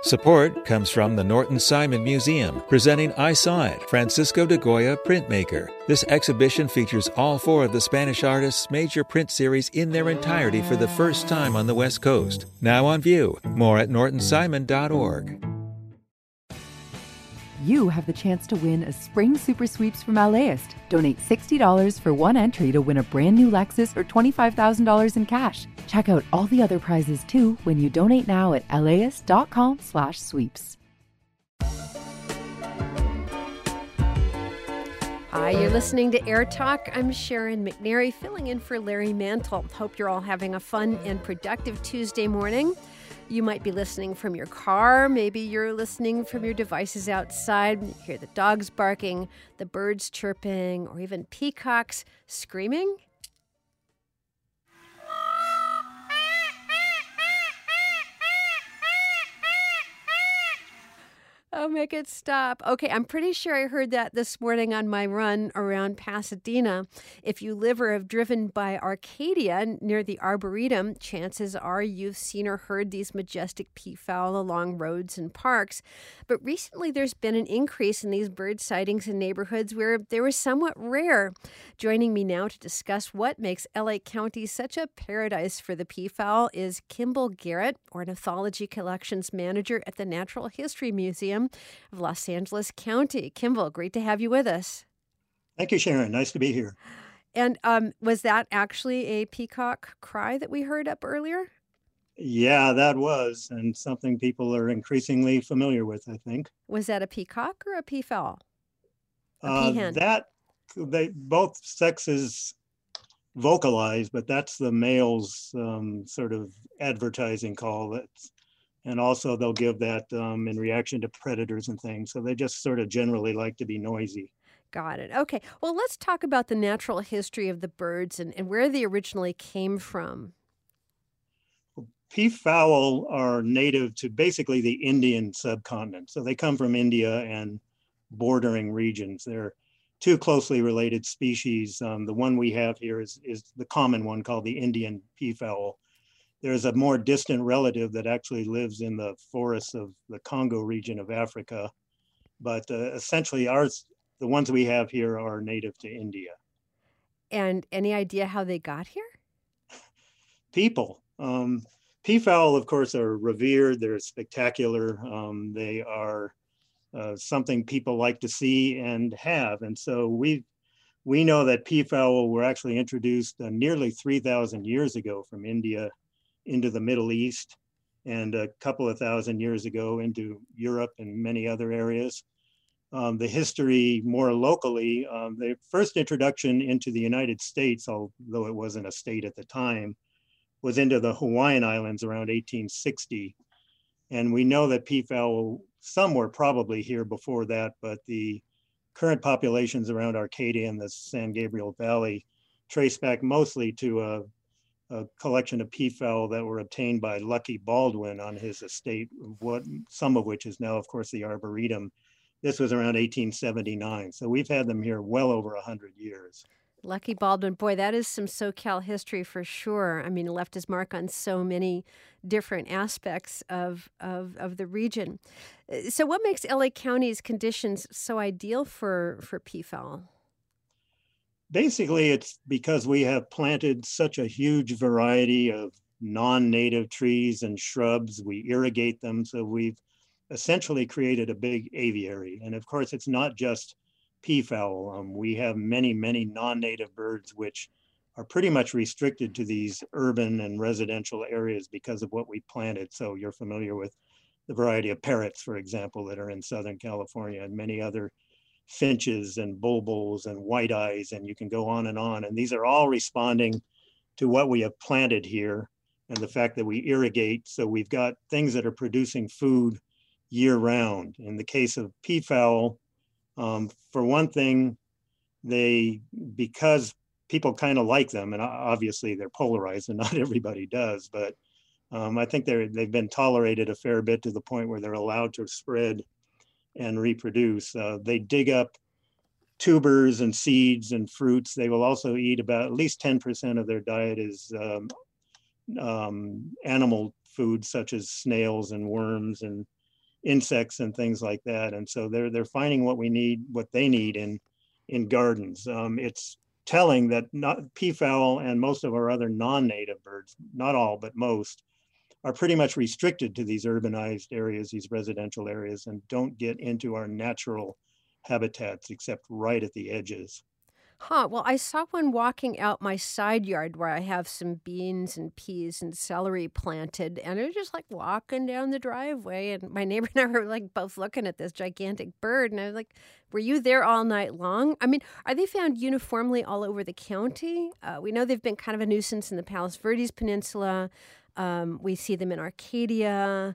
Support comes from the Norton Simon Museum, presenting I Saw It, Francisco de Goya Printmaker. This exhibition features all four of the Spanish artist's major print series in their entirety for the first time on the West Coast. Now on view. More at nortonsimon.org. You have the chance to win a Spring Super Sweeps from LAist. Donate $60 for one entry to win a brand new Lexus or $25,000 in cash. Check out all the other prizes too when you donate now at laist.com/sweeps. Hi, you're listening to Air Talk. I'm Sharon McNary, filling in for Larry Mantle. Hope you're all having a fun and productive Tuesday morning. You might be listening from your car. Maybe you're listening from your devices outside. You hear the dogs barking, the birds chirping, or even peacocks screaming. Oh, make it stop. Okay, I'm pretty sure I heard that this morning on my run around Pasadena. If you live or have driven by Arcadia near the Arboretum, chances are you've seen or heard these majestic peafowl along roads and parks. But recently there's been an increase in these bird sightings in neighborhoods where they were somewhat rare. Joining me now to discuss what makes LA County such a paradise for the peafowl is Kimball Garrett, Ornithology Collections Manager at the Natural History Museum of Los Angeles County. Kimball, great to have you with us. Thank you, Sharon. Nice to be here. And was that actually a peacock cry that we heard up earlier? Yeah, that was, and something people are increasingly familiar with, I think. Was that a peacock or a peafowl? A peahen? They both sexes vocalize, but that's the male's sort of advertising call. And also they'll give that in reaction to predators and things. So they just sort of generally like to be noisy. Got it. Okay. Well, let's talk about the natural history of the birds and where they originally came from. Peafowl are native to basically the Indian subcontinent. So they come from India and bordering regions. They're two closely related species. The one we have here is the common one called the Indian peafowl. There's a more distant relative that actually lives in the forests of the Congo region of Africa. But essentially the ones we have here are native to India. And any idea how they got here? People. Peafowl, of course, are revered. They're spectacular. They are something people like to see and have. And so we know that peafowl were actually introduced nearly 3,000 years ago from India into the Middle East, and a couple of thousand years ago into Europe and many other areas. The history more locally, the first introduction into the United States, although it wasn't a state at the time, was into the Hawaiian Islands around 1860. And we know that peafowl, some were probably here before that, but the current populations around Arcadia and the San Gabriel Valley trace back mostly to a collection of peafowl that were obtained by Lucky Baldwin on his estate, some of which is now, of course, the Arboretum. This was around 1879. So we've had them here well over 100 years. Lucky Baldwin, boy, that is some SoCal history for sure. I mean, left his mark on so many different aspects of the region. So what makes LA County's conditions so ideal for peafowl? Basically, it's because we have planted such a huge variety of non-native trees and shrubs. We irrigate them, so we've essentially created a big aviary. And of course, it's not just peafowl. We have many, many non-native birds, which are pretty much restricted to these urban and residential areas because of what we planted. So you're familiar with the variety of parrots, for example, that are in Southern California, and many other finches and bulbuls and white eyes, and you can go on. And these are all responding to what we have planted here and the fact that we irrigate. So we've got things that are producing food year round. In the case of peafowl, for one thing, because people kind of like them, and obviously they're polarized and not everybody does, but I think they've been tolerated a fair bit to the point where they're allowed to spread and reproduce. They dig up tubers and seeds and fruits. They will also eat about at least 10% of their diet is animal food, such as snails and worms and insects and things like that. And so they're finding what they need in gardens. It's telling that peafowl and most of our other non-native birds, not all, but most, are pretty much restricted to these urbanized areas, these residential areas, and don't get into our natural habitats except right at the edges. Huh. Well, I saw one walking out my side yard where I have some beans and peas and celery planted, and they're just like walking down the driveway. And my neighbor and I were like both looking at this gigantic bird, and I was like, "Were you there all night long?" I mean, are they found uniformly all over the county? We know they've been kind of a nuisance in the Palos Verdes Peninsula. We see them in Arcadia.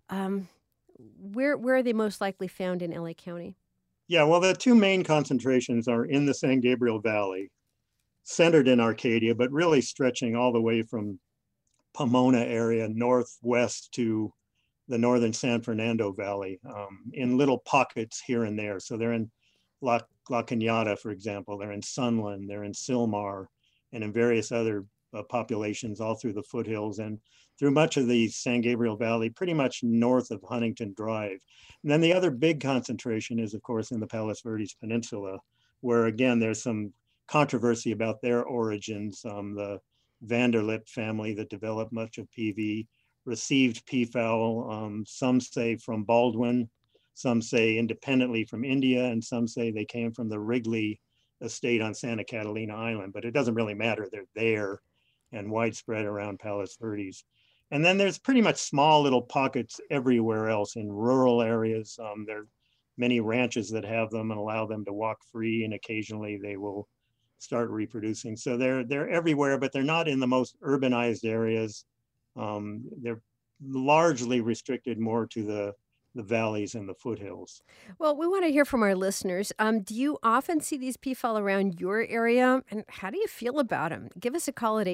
Where are they most likely found in LA County? Yeah, well, the two main concentrations are in the San Gabriel Valley, centered in Arcadia, but really stretching all the way from Pomona area northwest to the northern San Fernando Valley, in little pockets here and there. So they're in La Cañada, for example, they're in Sunland, they're in Sylmar, and in various other populations all through the foothills and through much of the San Gabriel Valley, pretty much north of Huntington Drive. And then the other big concentration is, of course, in the Palos Verdes Peninsula, where again, there's some controversy about their origins. The Vanderlip family that developed much of PV received peafowl, some say from Baldwin, some say independently from India, and some say they came from the Wrigley estate on Santa Catalina Island, but it doesn't really matter. They're there and widespread around Palos Verdes. And then there's pretty much small little pockets everywhere else in rural areas. There are many ranches that have them and allow them to walk free, and occasionally they will start reproducing. So they're everywhere, but they're not in the most urbanized areas. They're largely restricted more to the valleys and the foothills. Well, we want to hear from our listeners. Do you often see these peafowl around your area? And how do you feel about them? Give us a call at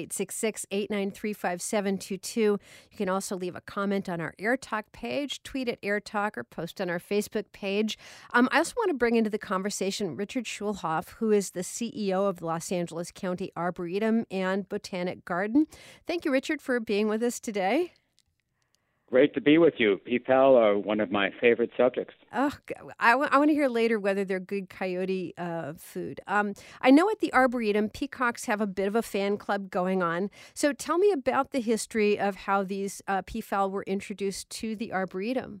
866-893-5722. You can also leave a comment on our Air Talk page, tweet at Air Talk, or post on our Facebook page. I also want to bring into the conversation Richard Schulhoff, who is the CEO of the Los Angeles County Arboretum and Botanic Garden. Thank you, Richard, for being with us today. Great to be with you. Peafowl are one of my favorite subjects. Oh, I want to hear later whether they're good coyote food. I know at the Arboretum, peacocks have a bit of a fan club going on. So tell me about the history of how these peafowl were introduced to the Arboretum.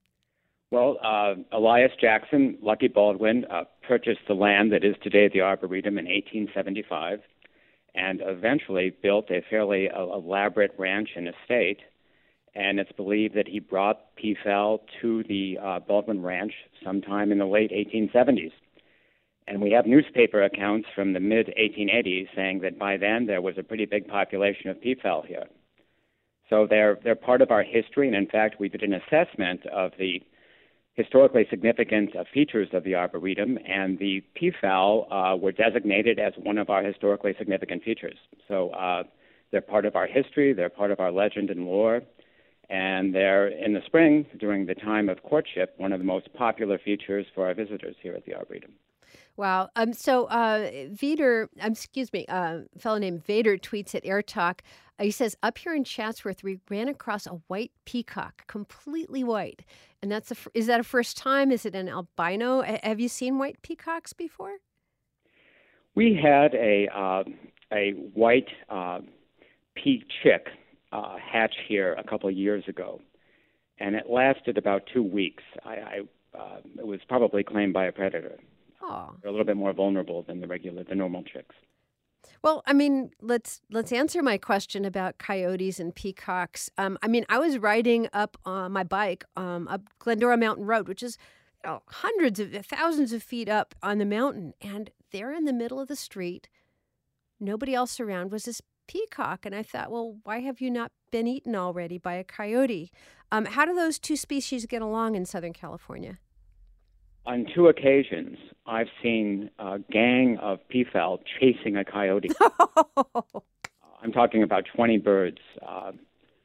Well, Elias Jackson, Lucky Baldwin, purchased the land that is today the Arboretum in 1875 and eventually built a fairly elaborate ranch and estate. And it's believed that he brought peafowl to the Baldwin Ranch sometime in the late 1870s. And we have newspaper accounts from the mid-1880s saying that by then there was a pretty big population of peafowl here. So they're part of our history, and in fact we did an assessment of the historically significant features of the Arboretum, and the peafowl were designated as one of our historically significant features. So they're part of our history, they're part of our legend and lore. And they're, in the spring, during the time of courtship, one of the most popular features for our visitors here at the Arboretum. Wow. So Vader, a fellow named Vader tweets at Air Talk. He says, up here in Chatsworth, we ran across a white peacock, completely white. And is that a first time? Is it an albino? Have you seen white peacocks before? We had a white peak chick hatch here a couple of years ago, and it lasted about 2 weeks. It was probably claimed by a predator. Oh. They're a little bit more vulnerable than the normal chicks. Well, I mean, let's answer my question about coyotes and peacocks. I was riding up on my bike up Glendora Mountain Road, which is hundreds of thousands of feet up on the mountain, and there in the middle of the street, nobody else around, was this peacock. And I thought, well, why have you not been eaten already by a coyote? How do those two species get along in Southern California? On 2 occasions, I've seen a gang of peafowl chasing a coyote. I'm talking about 20 birds,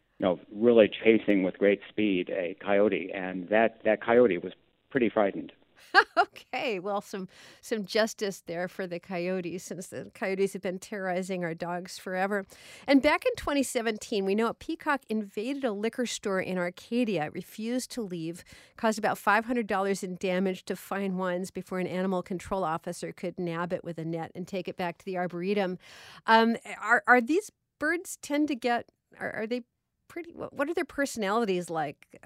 really chasing with great speed a coyote, and that coyote was pretty frightened. Okay, well, some justice there for the coyotes, since the coyotes have been terrorizing our dogs forever. And back in 2017, we know a peacock invaded a liquor store in Arcadia, refused to leave, caused about $500 in damage to fine wines before an animal control officer could nab it with a net and take it back to the Arboretum. Are these birds tend to get? Are they pretty? What are their personalities like?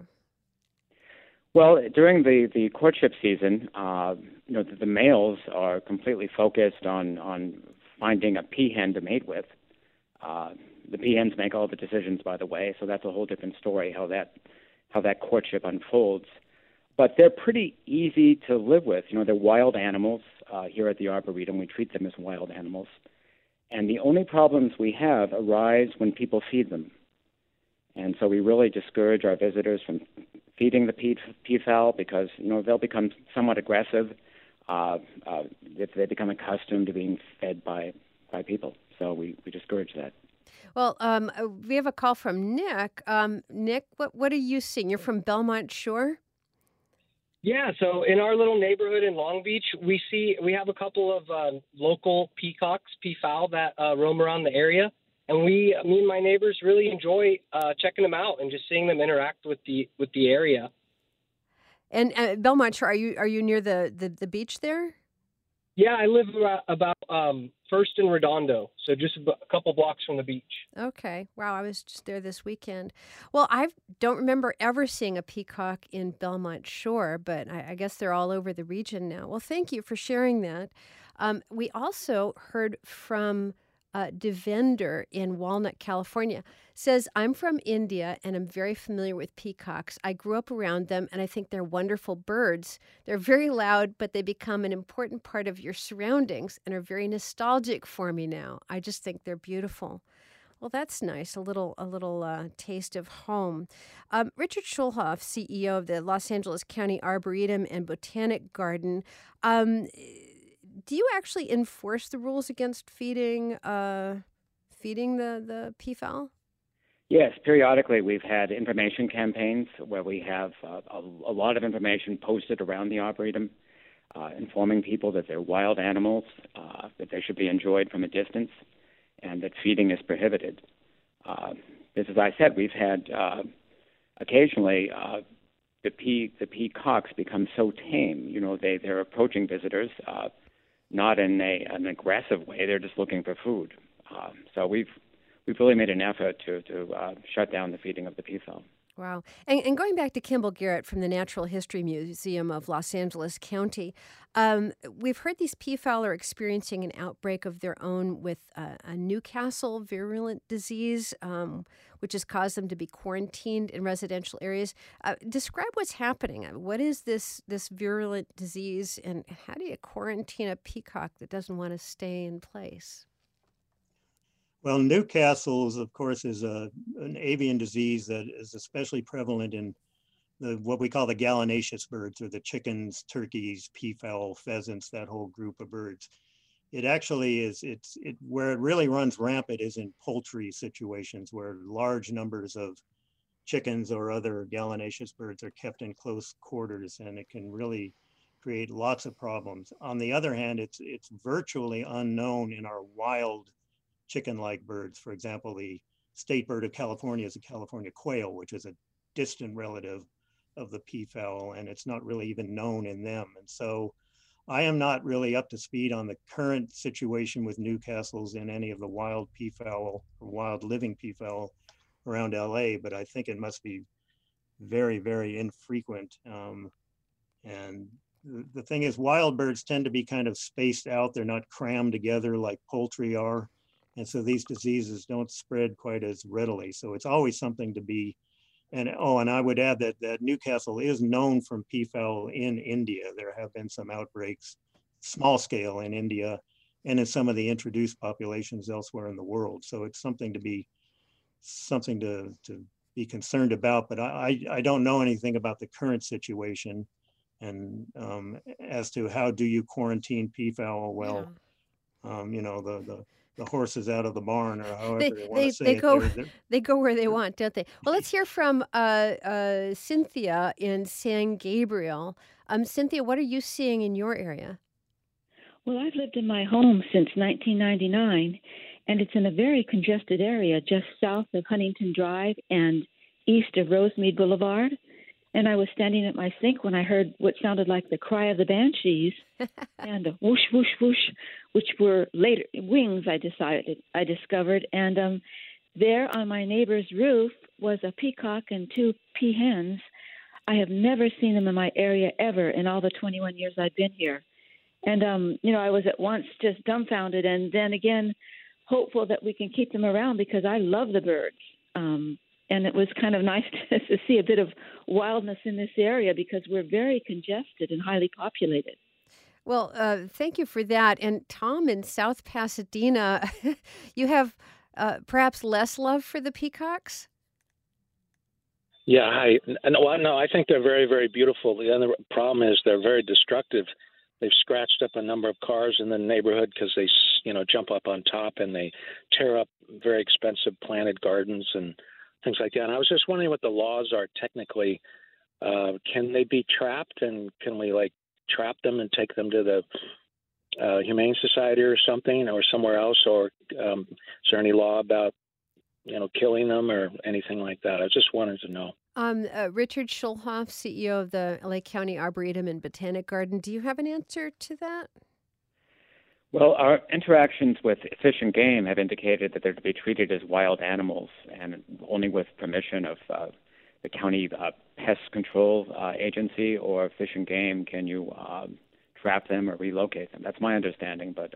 Well, during the courtship season, the males are completely focused on finding a peahen to mate with. The peahens make all the decisions, by the way, so that's a whole different story how that courtship unfolds. But they're pretty easy to live with. They're wild animals. Here at the Arboretum, we treat them as wild animals. And the only problems we have arise when people feed them. And so we really discourage our visitors from feeding the peafowl because, they'll become somewhat aggressive if they become accustomed to being fed by people. So we discourage that. Well, we have a call from Nick. Nick, what are you seeing? You're from Belmont Shore? Yeah, so in our little neighborhood in Long Beach, we have a couple of local peafowl that roam around the area. And me and my neighbors really enjoy checking them out and just seeing them interact with the area. And Belmont Shore, are you near the beach there? Yeah, I live about First and Redondo, so just a couple blocks from the beach. Okay. Wow, I was just there this weekend. Well, I don't remember ever seeing a peacock in Belmont Shore, but I guess they're all over the region now. Well, thank you for sharing that. We also heard from Devender in Walnut, California, says, I'm from India and I'm very familiar with peacocks. I grew up around them and I think they're wonderful birds. They're very loud, but they become an important part of your surroundings and are very nostalgic for me now. I just think they're beautiful. Well, that's nice. A little taste of home. Richard Schulhoff, CEO of the Los Angeles County Arboretum and Botanic Garden. Do you actually enforce the rules against feeding the peafowl? Yes, periodically we've had information campaigns where we have a lot of information posted around the Arboretum, informing people that they're wild animals, that they should be enjoyed from a distance, and that feeding is prohibited. As I said, we've had occasionally the peacocks become so tame. They're approaching visitors. Not in an aggressive way. They're just looking for food. So we've really made an effort to shut down the feeding of the peafowl. Wow. And going back to Kimball Garrett from the Natural History Museum of Los Angeles County, we've heard these peafowl are experiencing an outbreak of their own with a Newcastle virulent disease, which has caused them to be quarantined in residential areas. Describe what's happening. What is this virulent disease, and how do you quarantine a peacock that doesn't want to stay in place? Well, Newcastle's, of course, is an avian disease that is especially prevalent in what we call the gallinaceous birds, or the chickens, turkeys, peafowl, pheasants, that whole group of birds. It actually is, where it really runs rampant is in poultry situations where large numbers of chickens or other gallinaceous birds are kept in close quarters, and it can really create lots of problems. On the other hand, it's virtually unknown in our wild chicken-like birds. For example, the state bird of California is the California quail, which is a distant relative of the peafowl, and it's not really even known in them. And so I am not really up to speed on the current situation with Newcastle's in any of the wild peafowl or wild living peafowl around LA, but I think it must be very, very infrequent. And the thing is, wild birds tend to be kind of spaced out. They're not crammed together like poultry are. And so these diseases don't spread quite as readily. So it's always something to be, and I would add that Newcastle is known from peafowl in India. There have been some outbreaks, small scale in India, and in some of the introduced populations elsewhere in the world. So it's something to be concerned about, but I don't know anything about the current situation. And as to how do you quarantine peafowl, well, the horses out of the barn, or however they want to say they it. go They're- they go where they want, don't they? Well, let's hear from Cynthia in San Gabriel. Cynthia, what are you seeing in your area? Well, I've lived in my home since 1999, and it's in a very congested area just south of Huntington Drive and east of Rosemead Boulevard. And I was standing at my sink when I heard what sounded like the cry of the banshees and a whoosh, whoosh, whoosh, which were later wings, I discovered. And there on my neighbor's roof was a peacock and 2 peahens. I have never seen them in my area ever in all the 21 years I've been here. And, I was at once just dumbfounded and then again hopeful that we can keep them around because I love the birds. And it was kind of nice to see a bit of wildness in this area because we're very congested and highly populated. Well, thank you for that. And Tom in South Pasadena, you have perhaps less love for the peacocks? Yeah, no, I think they're very, very beautiful. The other problem is they're very destructive. They've scratched up a number of cars in the neighborhood because they, jump up on top and they tear up very expensive planted gardens and things like that. And I was just wondering what the laws are technically. Can they be trapped, and can we trap them and take them to the Humane Society or something, or somewhere else? Or is there any law about killing them or anything like that? I just wanted to know. Richard Schulhoff, CEO of the LA County Arboretum and Botanic Garden. Do you have an answer to that? Well, our interactions with Fish and Game have indicated that they're to be treated as wild animals, and only with permission of the county pest control agency or Fish and Game can you trap them or relocate them. That's my understanding, but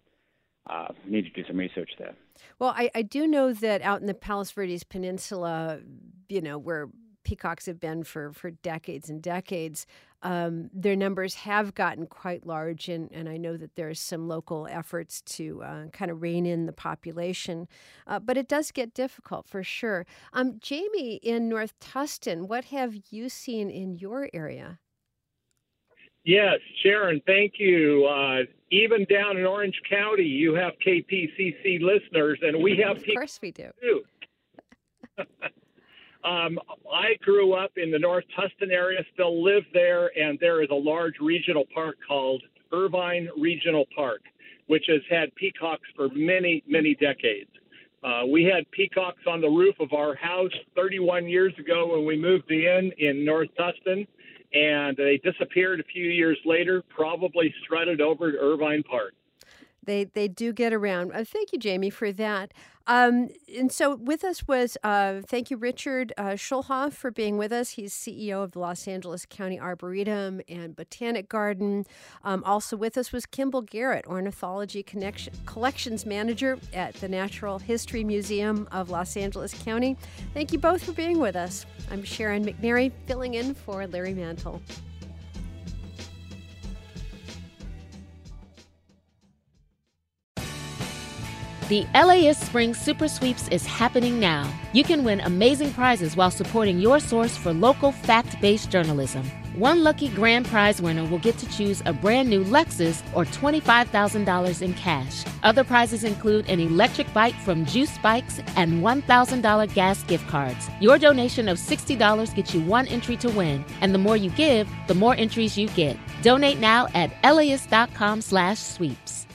we need to do some research there. Well, I do know that out in the Palos Verdes Peninsula, where peacocks have been for decades and decades, their numbers have gotten quite large, and I know that there's some local efforts to kind of rein in the population, but it does get difficult for sure. Jamie in North Tustin, what have you seen in your area? Yes, Sharon, thank you. Even down in Orange County, you have KPCC listeners, and we have Of course we do. too. I grew up in the North Tustin area, still live there, and there is a large regional park called Irvine Regional Park, which has had peacocks for many, many decades. We had peacocks on the roof of our house 31 years ago when we moved in North Tustin, and they disappeared a few years later, probably strutted over to Irvine Park. They do get around. Thank you, Jamie, for that. And so with us was, thank you, Richard Schulhoff, for being with us. He's CEO of the Los Angeles County Arboretum and Botanic Garden. Also with us was Kimball Garrett, Ornithology Collections Manager at the Natural History Museum of Los Angeles County. Thank you both for being with us. I'm Sharon McNary, filling in for Larry Mantle. The LAist Spring Super Sweeps is happening now. You can win amazing prizes while supporting your source for local fact-based journalism. One lucky grand prize winner will get to choose a brand new Lexus or $25,000 in cash. Other prizes include an electric bike from Juice Bikes and $1,000 gas gift cards. Your donation of $60 gets you one entry to win, and the more you give, the more entries you get. Donate now at LAist.com/sweeps.